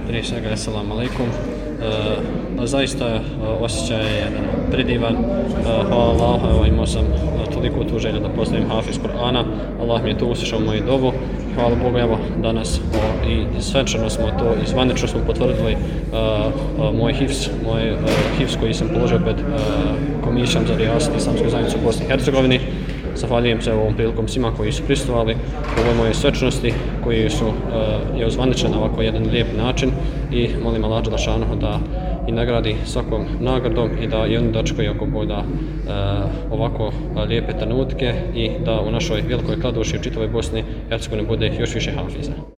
Prije svega, assalamu alaikum. Zaista osjećaj je jedan predivan. Hvala Allahu, imao sam toliko tu želju da postavim hafiz Kur'ana. Allah mi je tu uslišao moju dobu. Hvala Bogu, evo danas i svečano smo to i zvanično smo potvrdili moj hifz koji sam položio pred Komisijom za rijasat Islamske zajednice u Bosni i Hercegovini. Zahvaljujem se ovom prilikom svima koji su prisustvovali u ovoj mojoj svečanosti, koji su je ozvaničeni na ovako jedan lijep način i molim Allah dželešanohu da i nagradi svakom nagradom i da i oni dočekaju ako Bog da ovako lijepe trenutke i da u našoj velikoj kladuši u čitavoj Bosni i Hercegovini bude još više hafiza.